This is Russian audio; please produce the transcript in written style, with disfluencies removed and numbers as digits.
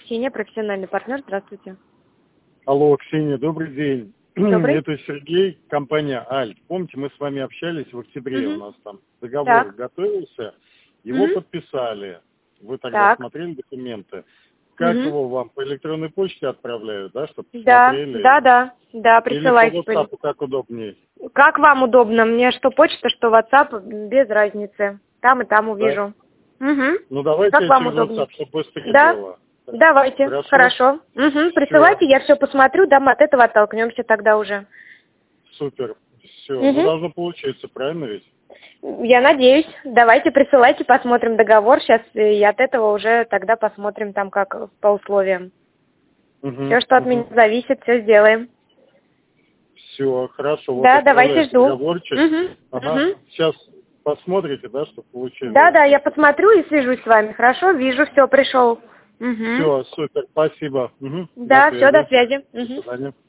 Ксения, профессиональный партнер. Здравствуйте. Алло, Ксения, добрый день. Добрый. Это Сергей, компания Альт. Помните, мы с вами общались в октябре, у нас там договор Так. готовился, его подписали. Вы тогда Так. смотрели документы. Как его вам по электронной почте отправляют, да, чтобы Да, посмотрели? да, Или присылайте. по WhatsApp, как удобнее? Как вам удобно? Мне что почта, что WhatsApp, без разницы. Там и там увижу. Ну давайте Как я вам через удобнее? WhatsApp, чтобы быстрее Да? было. Давайте, хорошо. Присылайте, я все посмотрю, да, мы от этого оттолкнемся тогда уже. Супер. Все. Ну должно получиться, правильно ведь? Я надеюсь. Давайте, присылайте, посмотрим договор сейчас, и от этого уже тогда посмотрим там как по условиям. Все, что от меня зависит, все сделаем. Все, хорошо. Да, давайте, жду. Договорчик. Сейчас посмотрите, да, чтобы получилось. Да, я посмотрю и свяжусь с вами. Хорошо, вижу, все, пришел. Все, супер, спасибо. Да, все, до связи. До свидания.